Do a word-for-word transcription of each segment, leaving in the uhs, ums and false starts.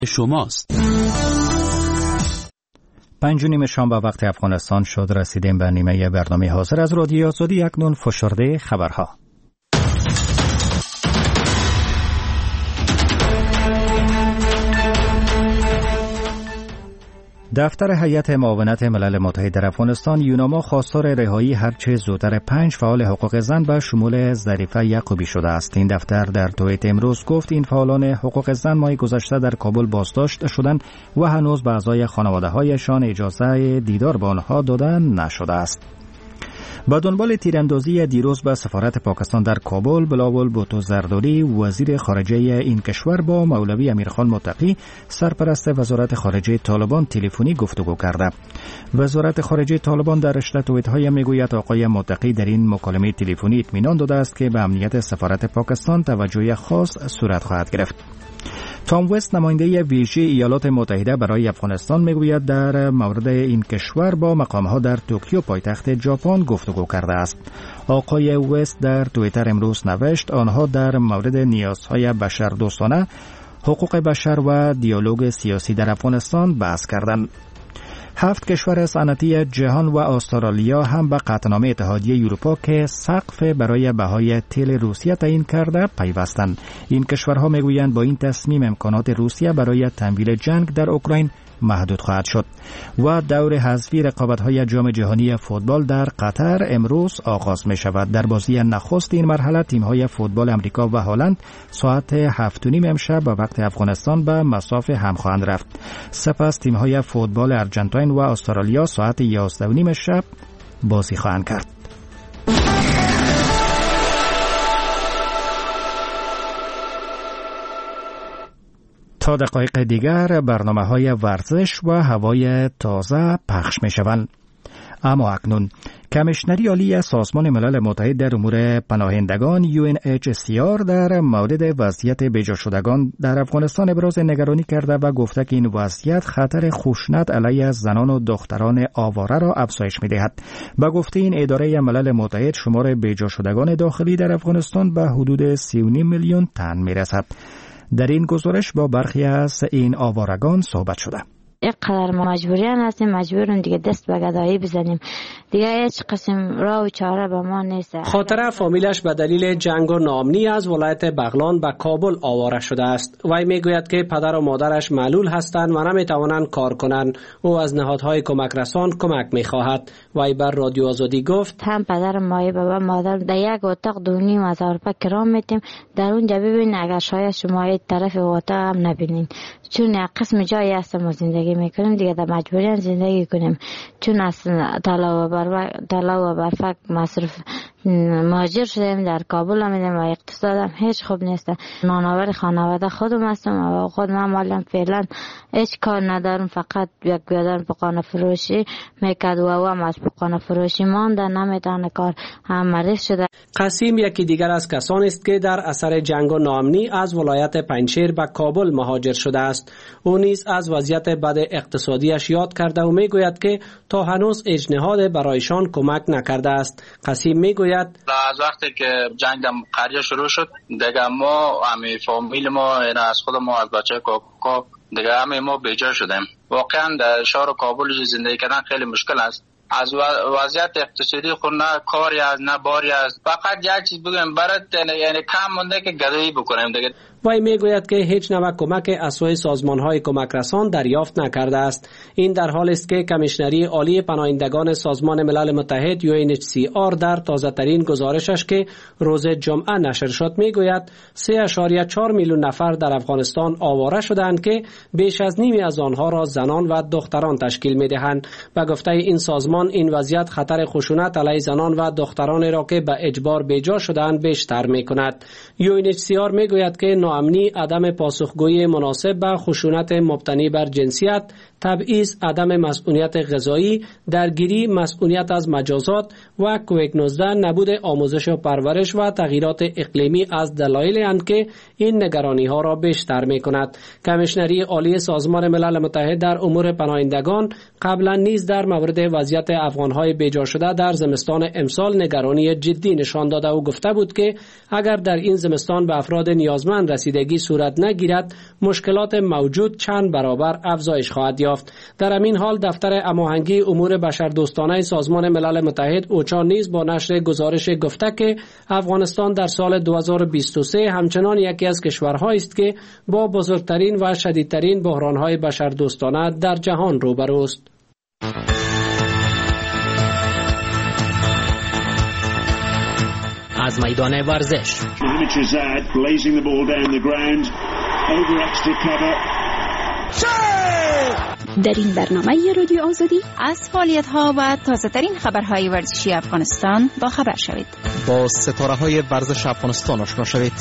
شماست. پنج و نیم شام به وقت افغانستان شد. رسیدیم به نیمه برنامه حاضر از رادیو آزادی. اکنون فشرده خبرها. دفتر هیئت معاونت ملل متحد در افغانستان یوناما خواستار رهایی هرچه زودتر پنج فعال حقوق زن به شمول ظریفه یعقوبی شده است. این دفتر در توییت امروز گفت این فعالان حقوق زن ماه گذشته در کابل بازداشت شدند و هنوز به اعضای خانواده‌هایشان اجازه دیدار با آنها داده نشده است. با دنبال تیراندازی دیروز به سفارت پاکستان در کابل، بلاول بوتو زرداری وزیر خارجه این کشور با مولوی امیرخان متقی سرپرست وزارت خارجه طالبان تلفنی گفتگو کرده. وزارت خارجه طالبان در رشته توییت‌های میگوید آقای متقی در این مکالمه تلفنی اطمینان داده است که به امنیت سفارت پاکستان توجه خاص صورت خواهد گرفت. تام وست نماینده ویژه ایالات متحده برای افغانستان میگوید در مورد این کشور با مقام‌ها در توکیو پایتخت ژاپن گفتگو کرده است. آقای وست در توییتر امروز نوشت آنها در مورد نیازهای بشردوستانه، حقوق بشر و دیالوگ سیاسی در افغانستان بحث کردند. هفت کشور صنعتی جهان و استرالیا هم به قطعنامه اتحادیه اروپا که سقف برای بهای تیل روسیه تعیین کرده پیوستند. این کشورها میگویند با این تصمیم امکانات روسیه برای تمویل جنگ در اوکراین محدود خواهد شد. و دور حذفی رقابت‌های جام جهانی فوتبال در قطر امروز آغاز می شود. در بازی نخست این مرحله تیم‌های فوتبال امریکا و هلند ساعت هفت و نیم امشب به وقت افغانستان به مصاف هم خواهند رفت. سپس تیم‌های فوتبال ارجنتاین و استرالیا ساعت یازده و نیم شب بازی خواهند کرد. تا دقایق دیگر برنامه‌های ورزش و هوای تازه پخش می‌شوند. اما اکنون کمیشنری عالی سازمان ملل متحد در امور پناهندگان یو ان اچ سی آر در مورد وضعیت بیجا شدگان در افغانستان ابراز نگرانی کرده و گفته که این وضعیت خطر خشونت علیه زنان و دختران آواره را افزایش می‌دهد. با گفته این اداره ملل متحد شمار بیجا شدگان داخلی در افغانستان به حدود سی و نیم میلیون تن می‌رسد. در این گزارش با برخی از این آوارگان صحبت شده. اینقدر ما مجبوریان هستیم، مجبوریم دیگه دست به گدایی بزنیم، دیگه هیچ قسم راه و چاره به ما نیست. خاطره فامیلش به دلیل جنگ و ناامنی از ولایت بغلان به کابل آواره شده است. وی میگوید که پدر و مادرش معلول هستند و نمیتوانند کار کنند. او از نهادهای کمک رسان کمک میخواهد. وی بر رادیو آزادی گفت هم پدر مایه بابا مادر در یک اتاق دو نیم هزار روپیه کرایه میتیم، در اونجا ببین اگر شاید شما یک طرف اتاق هم نبینین، چون یک قسم جایی هست ما زندگی میکنیم دیگه در مجبوریان زندگی کنیم، چون از طلا و برفک طلا و برفک مصرف مهاجر شدیم در کابل آمدیم و اقتصادم هیچ خوب نیست. نانآور خانواده خودم هستم و خود من مالم فعلا هیچ کار ندارم، فقط یک بیادر پقانه فروشی میکرد و او هم از پقانه فروشی مانده، نمیتونه کار، هم مریض شده. قسیم یکی دیگر از کسانی است که در اثر جنگ و ناامنی از ولایت پنجشیر به کابل مهاجر شده است. او نیز از وضعیت بد اقتصادیش یاد کرده و میگوید که تا هنوز هیچ نهاد برایشان کمک نکرده است. قسیم میگوید از وقتی که جنگ در قریه شروع شد دیگه ما همه فامیل ما از خود ما از بچه کاکا دیگه همه ما بیجا شدیم. واقعا در شهر کابل زندگی کردن خیلی مشکل است. از وضعیت اقتصادی خود نه کاری از نه باری است، فقط یک چیز بگم برات یعنی کم مونده که گدایی بکنیم دیگه. وی میگوید که هیچ نوع کمک از سوی سازمان‌های کمک رسان دریافت نکرده است. این در حالی است که کمیشنری عالی پناهندگان سازمان ملل متحد یو ان اچ سی آر در تازه‌ترین گزارشش که روز جمعه نشر شد میگوید سه ممیز چهار میلیون نفر در افغانستان آواره شدند که بیش از نیمی از آنها را زنان و دختران تشکیل می‌دهند. و گفته این سازمان این وضعیت خطر خشونت علیه زنان و دختران را که به اجبار بیجا شدند بیشتر می‌کند. یو ان اچ سی آر میگوید که ناامنی، عدم پاسخگویی مناسب به خشونت مبتنی بر جنسیت، تبعیض، عدم مسئولیت غذایی، درگیری، مسئولیت از مجازات و کووید نوزده، نبود آموزش و پرورش و تغییرات اقلیمی از دلایلی اند که این نگرانی ها را بیشتر می کند. کمیشنری عالی سازمان ملل متحد در امور پناهندگان قبلا نیز در مورد وضعیت افغان‌های بیجا شده در زمستان امسال نگرانی جدی نشان داده و گفته بود که اگر در این زمستان به افراد نیازمند رسیدگی صورت نگیرد مشکلات موجود چند برابر افزایش خواهد یافت. در همین حال دفتر هماهنگی امور بشردوستانه سازمان ملل متحد اوچا نیز با نشر گزارش گفته که افغانستان در سال دو هزار و بیست و سه همچنان یکی از کشورهایی است که با بزرگترین و شدیدترین بحران‌های بشردوستانه در جهان روبروست. از میدان ورزش در این برنامه رادیو آزادی از فعالیت‌ها و تازه‌ترین خبرهای ورزشی افغانستان با خبر شوید. با ستاره‌های ورزش افغانستان آشنا شوید.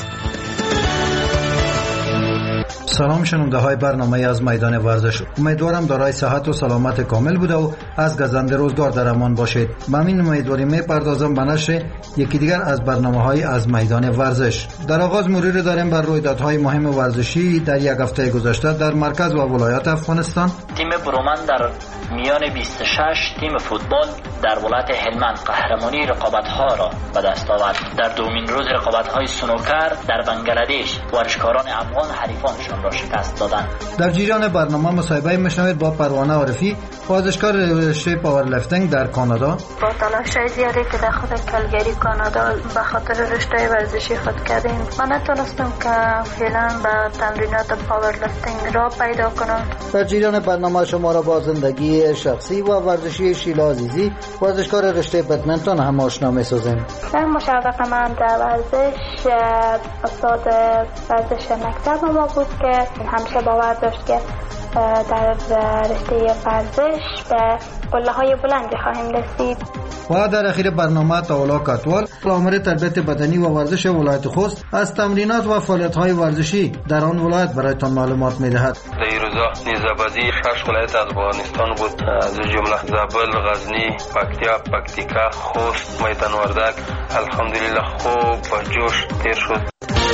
سلام شنونده های برنامه از میدان ورزش. امیدوارم دارای صحت و سلامت کامل بوده و از گزنده روزگار در امان باشید. با این امیدواری میپردازم به نشر یکی دیگر از برنامه های از میدان ورزش. در آغاز مروری داریم بر رویدادهای مهم ورزشی در یک هفته گذشته در مرکز و ولایات افغانستان. تیم برومند در میان بیست و شش تیم فوتبال در ولایت هلمند قهرمانی رقابت‌ها را به دست آورد. در دومین روز رقابت‌های سنوکر در بنگلادش ورزشکاران افغان حریفانشان را شکست دادند. در جریان برنامه مصاحبه میشنوید با پروانه عارفی، ورزشکار رشته پاورلیفتینگ در کانادا. با تلاش‌های زیادی که در خود کلگری کانادا به خاطر رشته ورزشی خود کردیم، من نتونستم که فعلا به تمرینات پاورلیفتینگ را پیدا کنم. در جریان برنامه شما را با زندگی شخصی و ورزشی شیلا عزیزی، ورزشکار رشته بدمنتون هم آشنا می‌سازیم. در مشوق من در ورزش استاد ورزش مکتب ما بود که همیشه باور داشت که در رشته ورزش به قله‌های بلندی خواهیم رسید. و در اخیر برنامه تاولا کاتوال، آمر تربیت بدنی و ورزش ولایت خوست از تمرینات و فعالیت‌های ورزشی در آن ولایت برایتان معلومات می‌دهد. در این روزا نیزه‌بازی شش ولایت از افغانستان بود، از جمله زابل، غزنی، پکتیا، پکتیکا، خوست، میدان وردک. الحمدلله خوب و جوش تیر شد.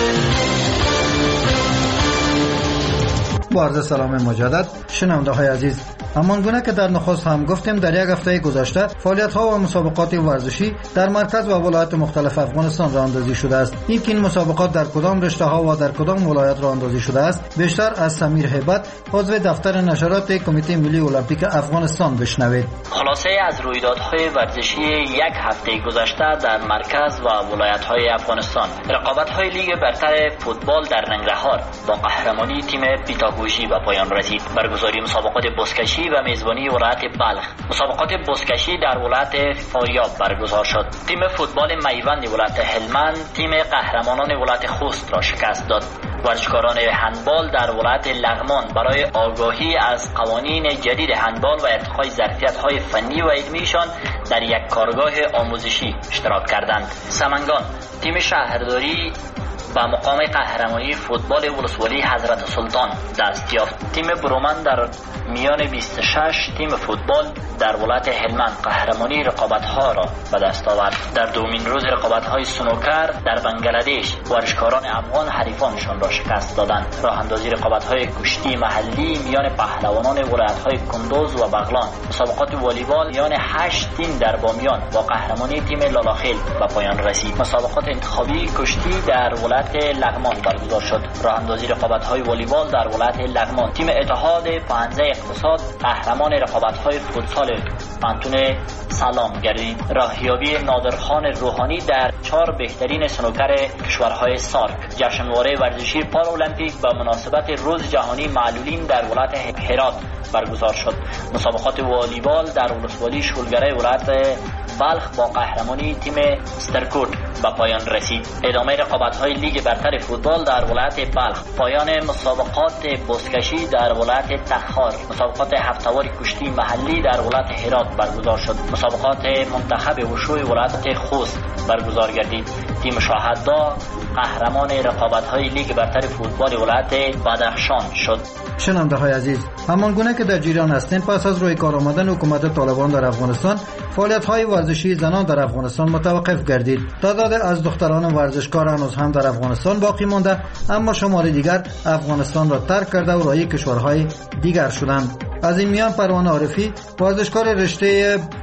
با عرض سلام مجدد شنونده های عزیز، همان گونه که در نخست هم گفتیم در یک هفته گذشته فعالیت ها و مسابقات ورزشی در مرکز و ولایات مختلف افغانستان راه اندازی شده است. این که این مسابقات در کدام رشته ها و در کدام ولایت راه اندازی شده است بیشتر از سمیر هیبت، عضو دفتر نشرات کمیته ملی المپیک افغانستان بشنوید. خلاصه از رویدادهای ورزشی یک هفته گذشته در مرکز و ولایت های افغانستان: رقابت های لیگ برتر فوتبال در ننگرهار با قهرمانی تیم پیتاگوژی به پایان رسید. برگزاری مسابقات بزکشی و میزبانی ولایت بلخ. مسابقات بزکشی در ولایت فاریاب برگزار شد. تیم فوتبال میوند ولایت هلمند تیم قهرمانان ولایت خوست را شکست داد. ورزشکاران هندبال در ولایت لغمان برای آگاهی از قوانین جدید هندبال و ارتقای ظرفیت‌های فنی و علمیشان در یک کارگاه آموزشی اشتراک کردند. سمنگان تیم شهرداری با مقام قهرمانی فوتبال ولسوالی حضرت سلطان دست یافت. تیم برومند در میان بیست و شش تیم فوتبال در ولایت هلمند قهرمانی رقابت‌ها را به دست آورد. در دومین روز رقابت‌های سنوکر در بنگلادش ورزشکاران افغان حریفانشان را شکست دادند. راه اندازی رقابت‌های کشتی محلی میان پهلوانان ولایت‌های کندوز و بغلان. مسابقات والیبال میان هشت تیم در بامیان با قهرمانی تیم لالاخیل به پایان رسید. مسابقات انتخابی کشتی در ولایت لغمان برگزار شد. راه اندازی رقابت‌های والیبال در ولایت لغمان تیم اتحاد پانزده اقتصاد قهرمان رقابت‌های فوتسال پانتون سلام گردید. راهیابی نادرخان روحانی در چهار بهترین سنوکر کشورهای سارک. جشنواره ورزشی پارالمپیک به مناسبت روز جهانی معلولین در ولایت هرات برگزار شد. مسابقات والیبال در ولسوالی شولگره ولایت بلخ با قهرمانی تیم سترکوت به پایان رسید. ادامه رقابت‌های لیگ برتر فوتبال در ولایت بلخ. پایان مسابقات بزکشی در ولایت تخار. مسابقات هفت‌سواری کشتی محلی در ولایت هرات برگزار شد. مسابقات منتخب وشوی ولایت خوست برگزار گردید. تیم شاهددا قهرمان رقابت‌های لیگ برتر فوتبال ولایت بدخشان شد. شنونده های عزیز، همان گونه که در جریان هستیم، پس از روی کار آمدن حکومت طالبان در افغانستان، فعالیت های ورزشی زنان در افغانستان متوقف گردید. تعداد از دختران ورزشکار هنوز هم در افغانستان باقی مانده، اما شمار دیگر افغانستان را ترک کرده و راهی کشورهای دیگر شدند. از این میان پروانه عارفی، ورزشکار رشته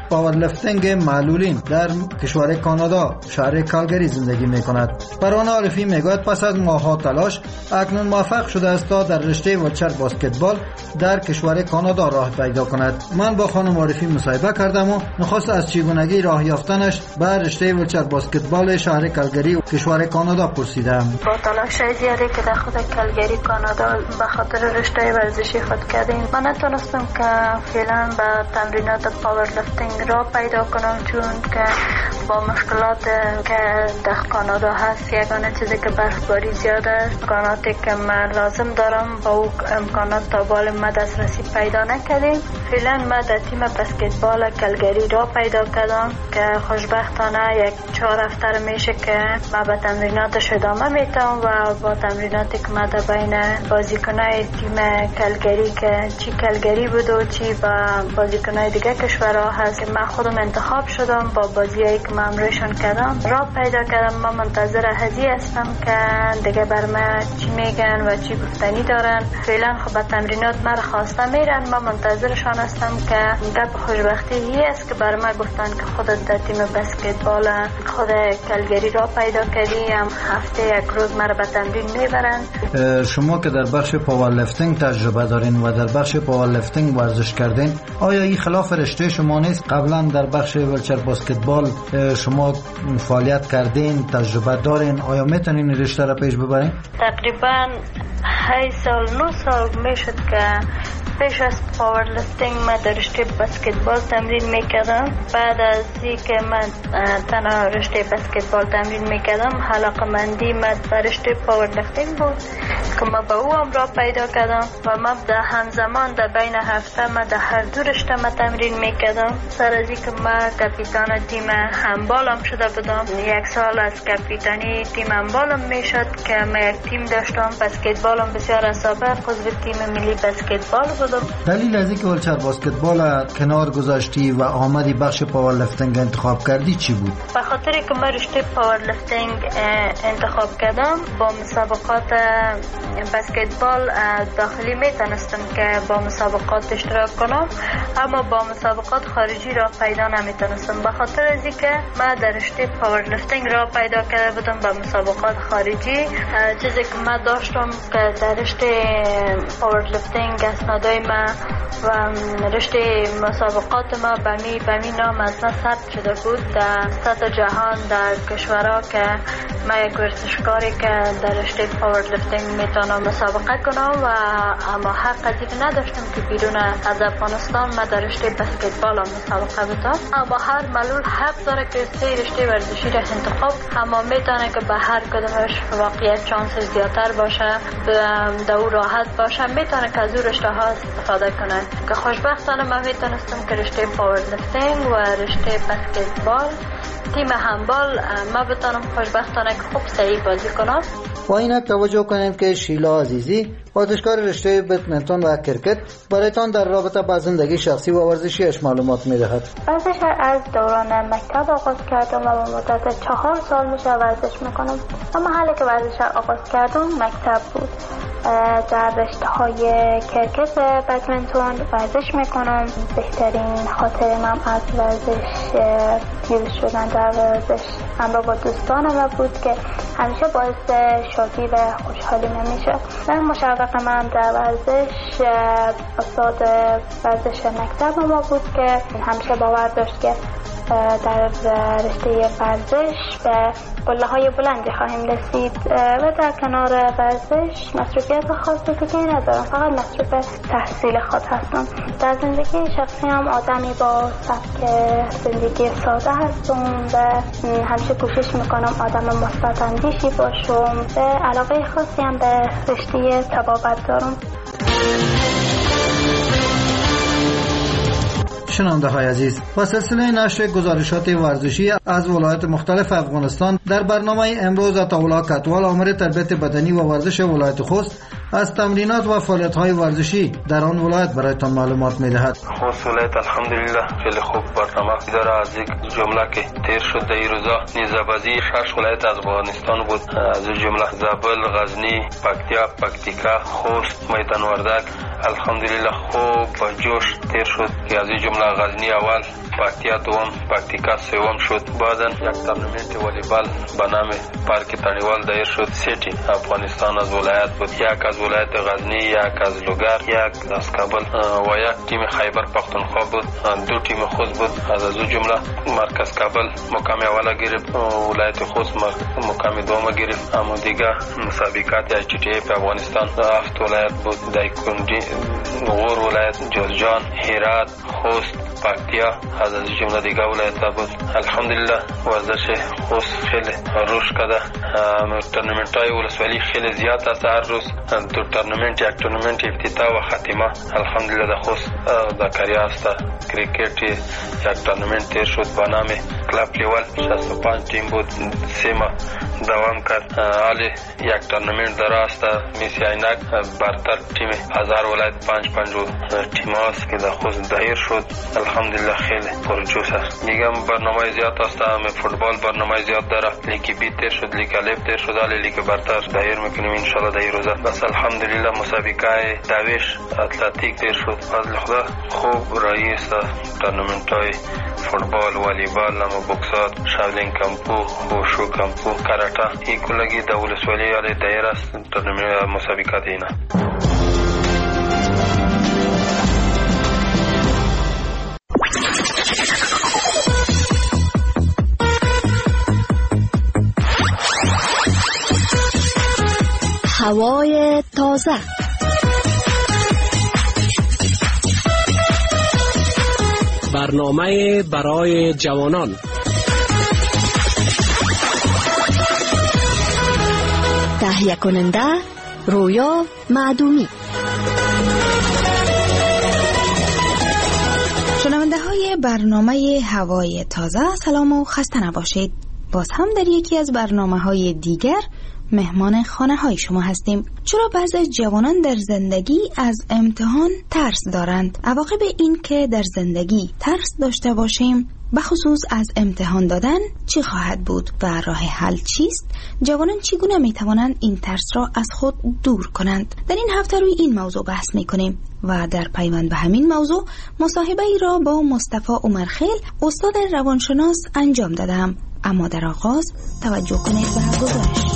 پاورلفتینگ معلولین در کشور کانادا شهر کالگری زندگی میکند. پروانه عارفی میگوید پس از ماه‌ها تلاش اکنون موفق شده است تا در رشته ویلچر بسکتبال در کشور کانادا راه پیدا کند. من با خانم عارفی مصاحبه کردم و نخست از چگونگی راه یافتنش به رشته ویلچر بسکتبال شهر کالگری و کشور کانادا پرسیدم. با تلاش زیادی که در خود کالگری کانادا به خاطر رشته ورزشی خود کردیم، من نتونستم که فعلا به تمرینات پاورلفتینگ را پیدا کنم، چون که با مشکلات که در کانادا هست، یگانه چیزی که برفباری زیاد است، امکاناتی که من لازم دارم با او امکانات تا بال ما دسترسی پیدا نکردیم. فعلا من در تیم بسکتبال کالگری را پیدا کردم که خوشبختانه یک چهار هفته میشه که من به تمریناتش ادامه میتم و با تمریناتی که من در بین بازیکنای تیم کالگری که چی کالگری بود و چی با بازیکنای دیگه کشورها هست که من خودم انتخاب شدم، با بازیایی که من امروزشون کردم را پیدا کردم. من منتظر هزی هستم که دیگه بر من چی میگن و چی گفتنی دارن. فعلا خب به تمرینات من خواسته میرن، من منتظرشان هستم که گپ خوشبختی هی است که بر من گفتن که خودت در تیم بسکتبال خود کالگری را پیدا کردی، هم هفته یک روز مرا به تمرین میبرن. شما که در بخش پاورلفتینگ تجربه دارین و در بخش پاورلفتینگ ورزش کردین، آیا این خلاف رشته شما نیست؟ قبلا در بخش ویلچر بسکتبال شما فعالیت کردین، تجربه دارین، آیا میتونین رشته را پیش ببرین؟ تقریبا هشت سال نه سال میشد که پیش از پاورلفتینگ من در رشته بسکتبال تمرین میکردم. بعد از اینکه من تنها رشته بسکتبال تمرین میکردم، علاقه‌مندی من به رشته پاورلفتینگ بود که من به او هم را پیدا کردم و من در همزمان در بین هفته من در هر دو رشته من تمرین میکردم. سر از اینکه من کاپیتان تیم هندبال هم شده بودم، یک سال از کاپیتانی تیم هندبال هم میشد که من یک تیم داشتم. بسکتبال هم بسیار از سابق عضو تیم ملی بسکتبال بودم. دلیل از اینکه ویلچر بسکتبال کنار گذاشتی و آمدی بخش پاورلفتینگ انتخاب کردی چی بود؟ به خاطر که من رشته پاورلفتینگ انتخاب کردم، با مسابقات بسکتبال داخلی میتونستم که با مسابقات اشتراک کنم، اما با مسابقات خارجی را پیدا نمیتونستم. به خاطر از اینکه من در رشته پاورلفتینگ را پیدا کرده بودم با مسابقات خارجی، چیزی که من داشتم که در رشته پاورلفتینگ اسنادای ما و رشته مسابقات ما به می به می نام از ما ثبت شده بود در سطح جهان، در کشورها که من یک ورزشکاری که در رشته پاورلفتینگ میتونم مسابقه کنم و اما حق از اینکه نداشتم که بیرون از افغانستان من در رشته بسکتبال مسابقه بدم. اما هر معلول حق داره که سه رشته ورزشی را انتخاب، اما میتونه که به هر کدومش واقعیت چانس زیادتر باشه، در او راحت باشه، میتونه که از او رشته ها استفاده کنه. که خوشبختانه من میتونستم که رشته پاورلفتینگ و رشته بسکتبال تیم هندبال ما بتونم خوشبختانه که خوب صحیح بازی کنم. با اینک توجه کنید که شیلا عزیزی ورزشکار رشته بدمنتون و کرکت برایتان در رابطه با زندگی شخصی و ورزشیش معلومات میدهد. ورزش از دوران مکتب آغاز کردم و به مدت چهار سال میشه ورزش میکنم. اما حالی که ورزش آغاز کردم مکتب بود. در رشته های کرکت بدمنتون ورزش میکنم. بهترین خاطر من از ورزش پیروز شدن در ورزش همراه با دوستانم بود که همیشه باعث شادی و خوشحالی نمیشه. من مشوق من در ورزش استاد ورزش مکتب ما بود که همیشه باور داشت که در رشته ورزش به قله های بلندی خواهیم رسید و در کنار ورزش مصروفیت خاصی که ندارم، فقط مصروف تحصیل خود هستم. در زندگی شخصی هم آدمی با سبک زندگی ساده هستم و همیشه کوشش میکنم آدم مثبت اندیشی باشم و علاقه خاصی هم به رشته طبابت دارم. شنونده های عزیز، با سلسله نشر گزارشات ورزشی از ولایات مختلف افغانستان در برنامه امروز اطاولا کتوال آمر تربیت بدنی و ورزش ولایت خوست از تمرینات و فعالیت‌های ورزشی در آن ولایت برایتان معلومات می‌دهد. خوست ولایت الحمدلله خیلی خوب برنامه داره. از یک جمله که تیر شد در این روزا نیزه‌بازی شش ولایت از افغانستان بود، از جمله زابل، غزنی، پکتیا، پکتیکا، خوست، میدان وردک الحمدلله خوب و جوش تیر شد که از این جمله غزنی اول، پکتیا دوم، پکتیکا سوم شد. بعداً یک تورنمنت والیبال به نام پارک تنیوال دایر شد. سیتی افغانستان از ولایت بود، یک از ولایت غزنی، یک از لوگر، یک از کابل و یک تیم خیبر پختونخوا بود. دو تیم خوست بود. از از جمله مرکز کابل مقام اول گرفت، ولایت خوست مقام دوم گرفت. اما دیگه مسابقات اچ تی ای په افغانستان هفت ولایت بود، دایکنډي، غور ولایت، جوزجان، هرات، خوست، پکتیا از از جمله دیگه ولایت بود. الحمدلله ورزش خوست خیلی روش کرده. تورنمنت های ولسوالی خیلی زیاد است. هر روز دو تورنمنت، یک تورنمنت افتتاح و خاتمه الحمدلله در خوست در کریا است. کریکت یک تورنمنت تیر شد به نام کلاب لیول، شصت و پنج تیم بود، سه ماه دوام کرد. حالی یک تورنمنت در است میسی عینک برتر تیم هزار ولایت پنج پنج تیم است که در خوست دایر شد. الحمدلله خیلی پرجوش است. دیگه برنامه زیاد است. همه فوتبال برنامه زیاد داره. لیگ بی تیر شد، لیگ الف تیر شد، حالی لیگ برتر دایر میکنیم ان شاء الله در این روزا. بس الحمدلله مسابقه دویش اتلتیک تیر شد. فضل خدا خوب رایی است. تورنمنت های فوتبال، والیبال، اما بوکسات، شاولین کمپو، وشو کمپو، کاراته این کلگی در ولسوالی حالی دایر است. تورنمنت مسابقات اینا هوای تازه. برنامه برای جوانان. تهیه کننده رویا معدومی. شنونده های برنامه هوای تازه، سلام و خسته نباشید. باز هم در یکی از برنامه های دیگر مهمان خانه های شما هستیم. چرا بعضی جوانان در زندگی از امتحان ترس دارند؟ عواقب این که در زندگی ترس داشته باشیم بخصوص از امتحان دادن چی خواهد بود و راه حل چیست؟ جوانان چگونه می توانند این ترس را از خود دور کنند؟ در این هفته روی این موضوع بحث می کنیم و در پیوند به همین موضوع مصاحبه ای را با مصطفی عمرخیل استاد روانشناس انجام دادم. اما در آغاز توجه کنید به گزارش.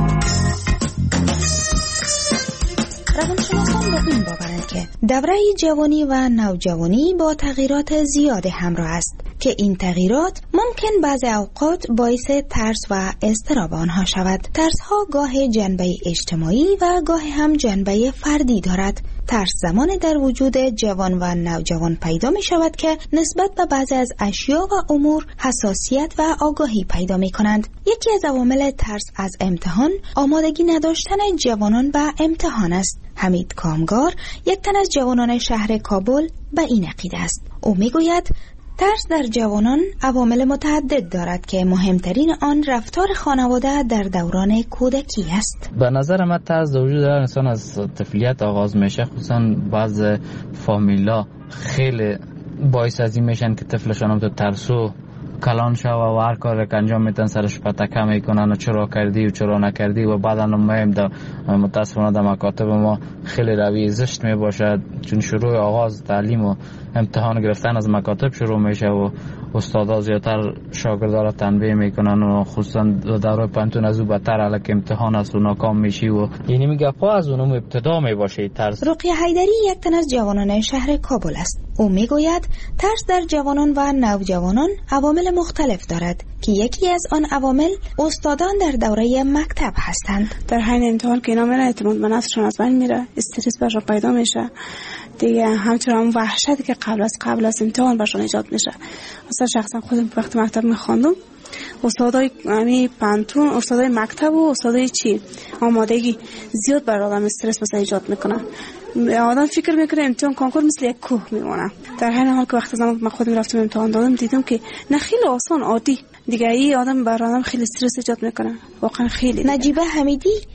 روانشناسان به این باورند که دوره جوانی و نوجوانی با تغییرات زیاد همراه است که این تغییرات ممکن بعضی اوقات باعث ترس و اضطراب آنها شود. ترس ها گاه جنبه اجتماعی و گاه هم جنبه فردی دارد. ترس زمان در وجود جوان و نوجوان پیدا می شود که نسبت به بعضی از اشیا و امور حساسیت و آگاهی پیدا می کنند. یکی از عوامل ترس از امتحان آمادگی نداشتن جوانان به امتحان است. حمید کامگار، یک تن از جوانان شهر کابل، به این عقیده است. او می گوید ترس در جوانان عوامل متعدد دارد که مهمترین آن رفتار خانواده در دوران کودکی است. به نظر من ترس در وجود هر انسان از طفولیت آغاز میشه. خصوصا بعض فامیلا خیلی باعث از این میشن که طفلشان هم تو ترسو کلان شو و هر کار که انجام میدن سرش پتکه میکنن و چرا کردی و چرا نکردی و بعدا مهم در متاسفانه در مکاتب ما خیلی روی زشت میباشد، چون شروع آغاز تعلیم و امتحان گرفتن از مکاتب شروع میشه و استادا زیادتر شاگردا را تنبیه میکنن و خصوصا دوره پانتون از او بدتر الک امتحان است و ناکام میشی و یعنی میگه پا از اونم ابتدا میباشه ترس. رقیه حیدری یک تن از جوانان شهر کابل است. او میگوید ترس در جوانان و نوجوانان عوامل مختلف دارد که یکی از آن عوامل استادان در دوره مکتب هستند. در حین امتحان که اینا میره اعتماد به نفسشون از بین میره، استرس برشون پیدا میشه دیگه، همچنان وحشتی که قبل از قبل از امتحان برشون ایجاد میشه. مثلا شخصا خودم وقتی مکتب میخواندم استادای یعنی پانتون، استادای مکتب و استادای چی آمادگی زیاد بر آدم استرس مثلا ایجاد میکنن. آدم فکر میکنه امتحان کنکور مثل یک کوه میمونه، در حین حال که وقتی زمان من خودم رفتم امتحان دادم دیدم که نه خیلی آسان عادی دیگه ای آدم بر آدم خیلی استرس ایجاد میکنه. واقعا خیلی. نجیبه حمیدی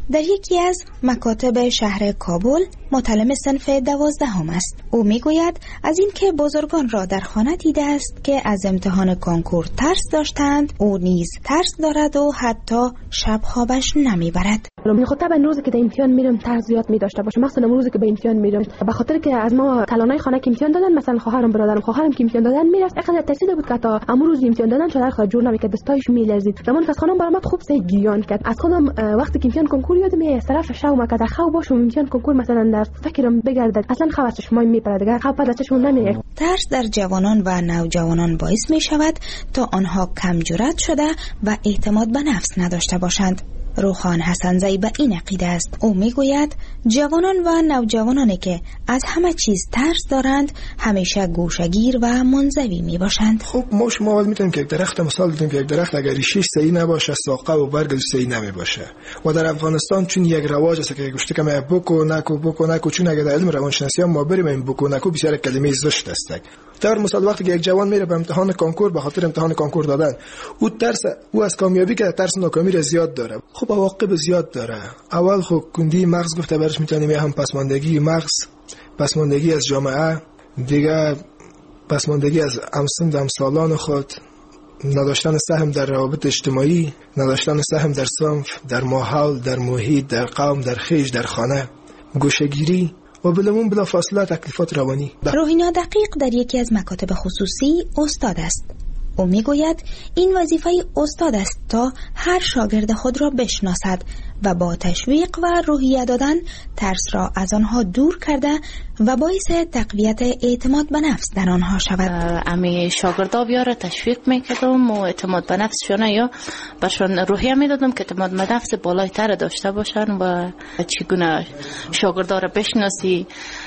در یکی از مکاتب شهر کابل متعلم صنف دوازدهم است. او میگوید از اینکه بزرگان را در خانه دیده است که از امتحان کنکور ترس داشتند، او نیز ترس دارد و حتی شب خوابش نمیبرد. خب طبعا روزی که در امتحان میرم ترس زیاد می داشته باشم، مثلا روزی که به امتحان میرم به خاطر که از ما کلانای خانه که امتحان دادن، مثلا خواهرم برادرم خواهرم که امتحان دادن میرفت، اینقدر ترسیده بود که تا امروز امتحان دادن شده خود جور نمیکرد، دستایش میلرزید. زمان که از خانم برآمد خوب سه گریان کرد. از خودم وقتی که امتحان کنکور یادم میاد از طرف شوم که در خواب باشم امتحان کنکور مثلا در فکرم بگردد، اصلا خواب از چشمای میپره دیگه، خواب بعد از چشمون نمیاد. ترس در جوانان و نوجوانان باعث می شود تا آنها کم جرأت شده و اعتماد به نفس نداشته باشند. روخان حسنزی به این عقیده است. او میگوید جوانان و نوجوانانی که از همه چیز ترس دارند همیشه گوشه‌گیر و منزوی می باشند. خب ما شما اول میتونیم که یک درخت مثال بدیم که یک درخت اگر ریشش صحیح نباشه ساقه و برگش صحیح نمی باشه. و در افغانستان چون یک رواج است که گفته که ما بکو نکو بکو نکو، چون اگر در علم روانشناسی هم ما بریم این بکو نکو بسیار کلمه زشت است. در مثال وقتی که یک جوان میره به امتحان کنکور به خاطر امتحان کنکور دادن، او ترس او از کامیابی که ترس ناکامی را زیاد داره. خب عواقب زیاد داره. اول خب کندی مغز گفته برش میتونیم هم پسماندگی مغز، پسماندگی از جامعه، دیگه پسماندگی از همسن همسالان خود، نداشتن سهم در روابط اجتماعی، نداشتن سهم در صنف، در ماحول، در محیط، در قوم، در خیش، در خانه، گوشه‌گیری و بلمون بلا فاصله تکلیفات روانی. روحینا دقیق در یکی از مکاتب خصوصی استاد است. او میگوید این وظیفه استاد است تا هر شاگرد خود را بشناسد و با تشویق و روحیه دادن ترس را از آنها دور کرده و باعث تقویت اعتماد به نفس در آنها شود. امی شاگردا بیاره تشویق میکردم و اعتماد به نفسشون یا برشون روحیه میدادم که اعتماد به نفس بالاتر داشته باشن و چگونه شاگردا را بشناسی،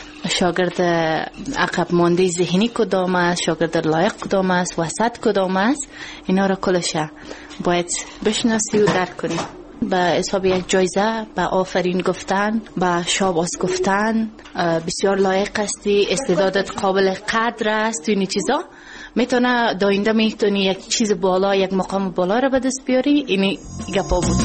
شاگرد عقب مانده ذهنی کدام است، شاگرد لایق کدام است، وسط کدام است، اینا را کلش باید بشناسی و درک کنی. به حساب یک جایزه، به آفرین گفتن، به شاباس گفتن، بسیار لایق هستی، استعدادت قابل قدر است، اینی چیزا میتونه داینده میتونی یک چیز بالا، یک مقام بالا را به دست بیاری. اینی گپا بود.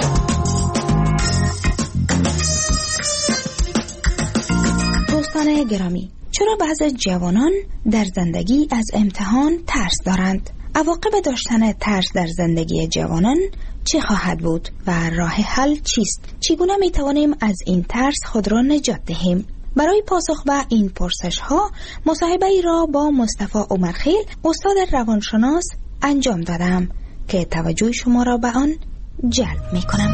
دوستان گرامی، چرا بعضی جوانان در زندگی از امتحان ترس دارند؟ عواقب داشتن ترس در زندگی جوانان چه خواهد بود و راه حل چیست؟ چگونه می توانیم از این ترس خود را نجات دهیم؟ برای پاسخ به این پرسش ها مصاحبه ای را با مصطفی عمرخیل استاد روانشناس انجام دادم که توجه شما را به آن جلب می کنم.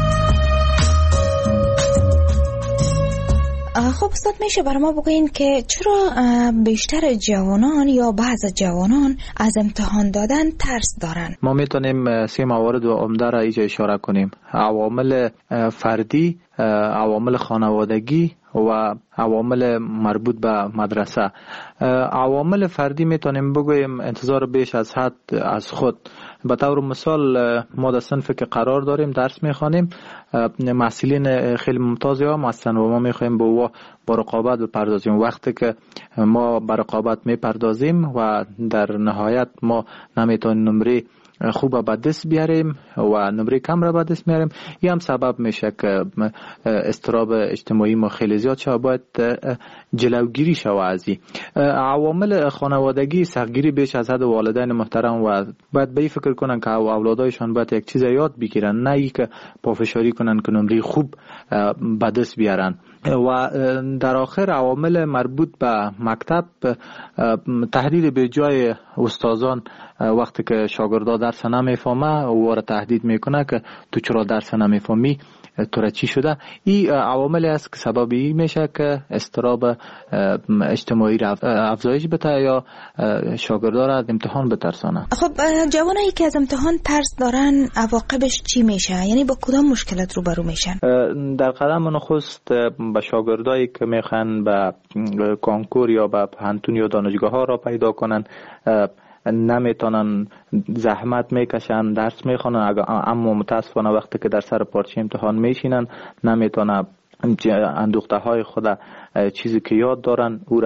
خب استاد، میشه برای ما بگوین که چرا بیشتر جوانان یا بعض جوانان از امتحان دادن ترس دارن؟ ما میتونیم سه موارد و عمده را اینجا اشاره کنیم: عوامل فردی، عوامل خانوادگی و عوامل مربوط به مدرسه. عوامل فردی میتونیم بگویم انتظار بیش از حد از خود. به طور مثال ما در صنفی که قرار داریم درس میخوانیم، محصلین خیلی ممتازی هم هستن و ما میخوایم به او با رقابت بپردازیم. وقتی که ما به رقابت میپردازیم و در نهایت ما نمیتونیم نمره خوب به دست بیاریم و نمره کم را به دست میاریم، این هم سبب میشه که اضطراب اجتماعی ما خیلی زیاد شده. باید جلوگیری شود از این عوامل خانوادگی. سختگیری بیش از حد والدین محترم و باید به این فکر کنن که اولادایشان باید یک چیز یاد بگیرن، نه ای که پافشاری کنن که نمره خوب به دست بیارن. و در آخر عوامل مربوط به مکتب، تهدید به جای استادان وقتی که شاگردا درس نمیفهمه او را تهدید میکنه که تو چرا درس نمیفهمی، تو را چی شده. این عواملی است که سبب این میشه که اضطراب اجتماعی را افزایش بده یا شاگردا را از امتحان بترسانه. خب جوانایی که از امتحان ترس دارن عواقبش چی میشه؟ یعنی با کدام مشکلات روبرو میشن؟ در قدم نخست به شاگردایی که میخوان به کنکور یا به پانتون یا دانشگاه ها را پیدا کنن، نمیتونن، زحمت میکشن، درس میخونن، اما متاسفانه وقتی که در سر پارچه امتحان میشینن نمیتونن اندوخته های خود چیزی که یاد دارن او را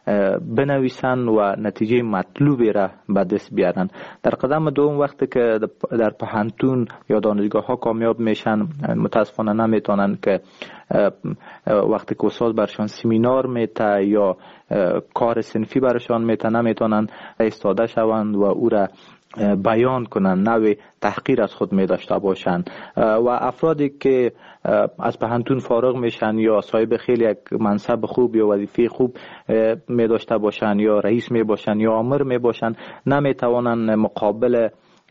بنویسن و نتیجه مطلوبی را به دست بیارن. در قدم دوم وقتی که در پوهنتون یا دانشگاه ها کامیاب میشن، متاسفانه نمیتونن که وقتی که استاد برشان سمینار میته یا کار صنفی برشان میته نمیتونن ایستاده شوند و او را بیان کنن، نوع تحقیر از خود می داشته باشن. و افرادی که از پوهنتون فارغ میشن یا صاحب خیلی یک منصب خوب یا وظیفه خوب می داشته باشن یا رئیس می باشن یا آمر می باشن، نمی توانن مقابل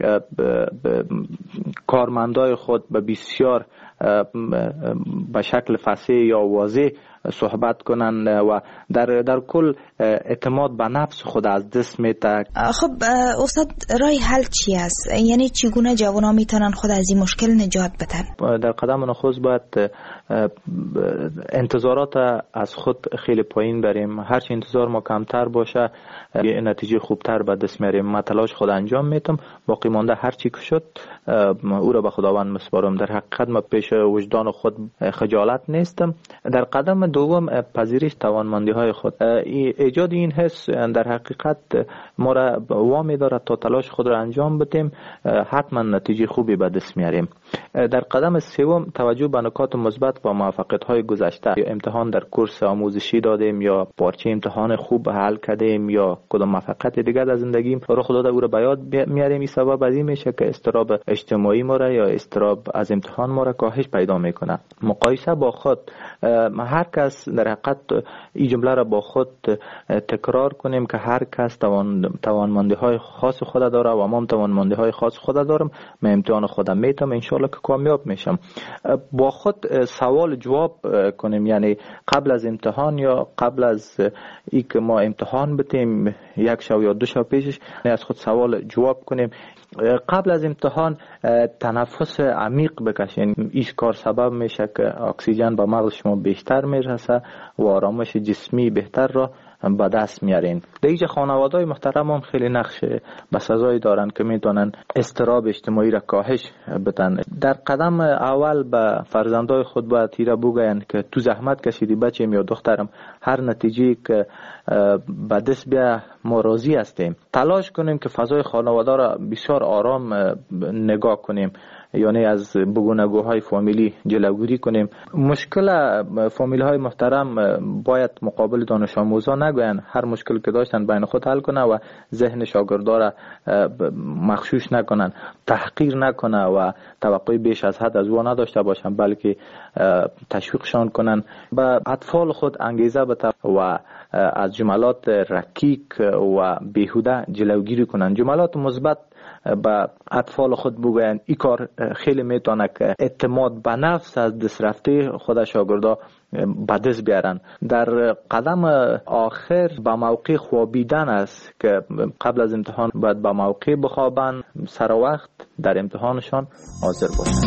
کارمندای خود به بسیار به شکل فصیح یا واضح صحبت کنن و در در کل اعتماد به نفس خود از دست میده. خب استاد، راه حل چی است؟ یعنی چگونه جوانان میتونن خود از این مشکل نجات بدن؟ در قدم نخست باید انتظارات از خود خیلی پایین بریم. هرچی انتظار ما کمتر باشه نتیجه خوبتر به دست میاریم. من تلاش خود انجام میتم، باقی مانده هرچی که شد او را به خداوند مسپارم. در حقیقت ما پیش وجدان خود خجالت نیستم. در قدم دوم پذیرش توانمندی های خود. ایجاد این حس در حقیقت ما را وامی دارد تا تلاش خود را انجام بدیم، حتما نتیجه خوبی به دست میاریم. در قدم سوم توجه به نکات مثبت و موفقیت های گذشته. یا امتحان در کورس آموزشی دادیم یا پارچه امتحان خوب حل کردیم یا کدام موفقیت دیگر در زندگیم رو خدا او را به یاد میاریم. این سبب از این میشه که اضطراب اجتماعی ما را یا اضطراب از امتحان ما را کاهش پیدا میکنه. مقایسه با خود، هر کس در حقیقت این جمله را با خود تکرار کنیم که هر کس توان توانمندی های خاص خود داره و من توانمندی های خاص خود دارم. من امتحان خودم میتم، ان شاء الله که کامیاب میشم. با خود سوال جواب کنیم، یعنی قبل از امتحان یا قبل از ای که ما امتحان بتیم یک شب یا دو شب پیشش از خود سوال جواب کنیم. قبل از امتحان تنفس عمیق بکشین. این کار سبب میشه که اکسیژن به مغز شما بیشتر میرسه و آرامش جسمی بهتر را به دست میارین. در اینجا خانواده‌های محترم هم خیلی نقش بسزایی دارن که میتونن اضطراب اجتماعی را کاهش بدن. در قدم اول به فرزندای خود باید تیره بگوین که تو زحمت کشیدی بچه‌م یا دخترم، هر نتیجه که به دست بیا ما راضی هستیم. تلاش کنیم که فضای خانواده را بسیار آرام نگاه کنیم، یعنی از بگونگوهای فامیلی جلوگیری کنیم. مشکل فامیل های محترم باید مقابل دانش آموزان نگوین، هر مشکل که داشتن بین خود حل کنه و ذهن شاگردا را مغشوش نکنن، تحقیر نکنه و توقع بیش از حد از او نداشته باشن، بلکه تشویقشان کنن، به اطفال خود انگیزه بده و از جملات رکیک و بیهوده جلوگیری کنن. جملات مثبت به اطفال خود بگوین. این کار خیلی میتونه که اعتماد به نفس از دست رفته خود شاگردا به دست بیارن. در قدم آخر به موقع خوابیدن است که قبل از امتحان باید به موقع بخوابن، سر وقت در امتحانشان حاضر باشن.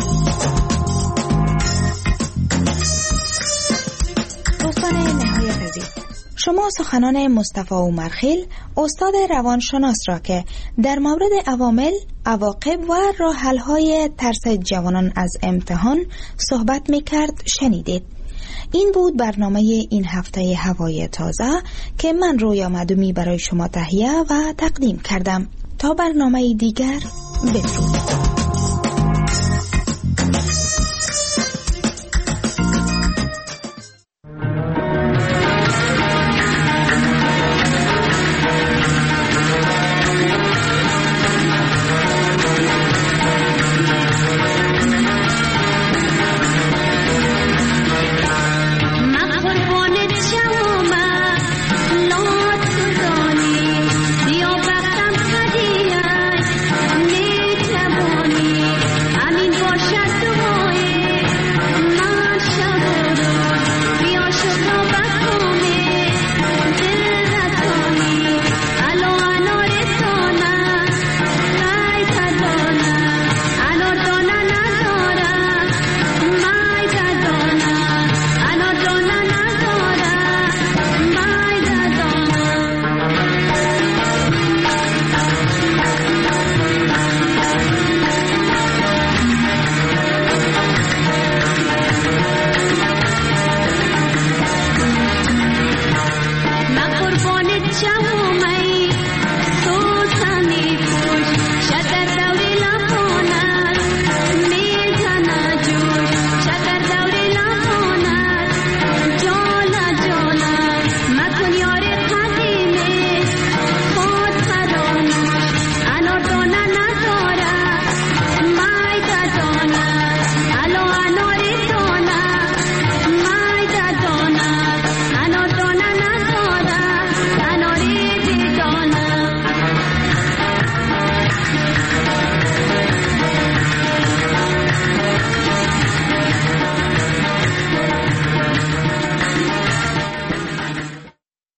دوستان نهایت عزیز، شما سخنان مصطفی عمرخیل، استاد روانشناس را که در مورد عوامل، عواقب و راه حل‌های ترس جوانان از امتحان صحبت می‌کرد شنیدید. این بود برنامه این هفته هوای تازه که من رویا مدومی برای شما تهیه و تقدیم کردم. تا برنامه دیگر، بدرود.